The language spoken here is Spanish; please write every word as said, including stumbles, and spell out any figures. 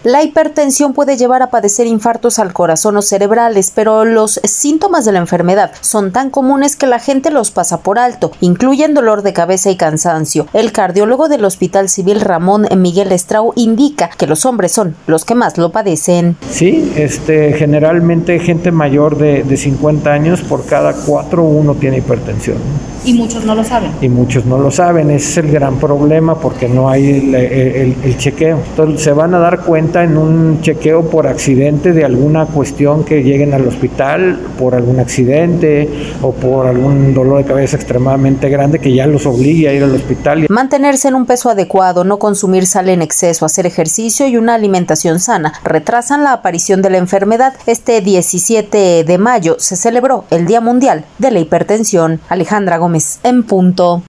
La hipertensión puede llevar a padecer infartos al corazón o cerebrales, pero los síntomas de la enfermedad son tan comunes que la gente los pasa por alto, incluyen dolor de cabeza y cansancio. El cardiólogo del Hospital Civil Ramón Miguel Estrau indica que los hombres son los que más lo padecen. Sí, este, generalmente gente mayor de, de cincuenta años, por cada cuatro, uno tiene hipertensión. Y muchos no lo saben. Y muchos no lo saben, ese es el gran problema porque no hay el, el, el chequeo. Entonces se van a dar cuenta en un chequeo por accidente de alguna cuestión que lleguen al hospital, por algún accidente o por algún dolor de cabeza extremadamente grande que ya los obligue a ir al hospital. Mantenerse en un peso adecuado, no consumir sal en exceso, hacer ejercicio y una alimentación sana retrasan la aparición de la enfermedad. Este diecisiete de mayo se celebró el Día Mundial de la Hipertensión. Alejandra Gómez, en punto.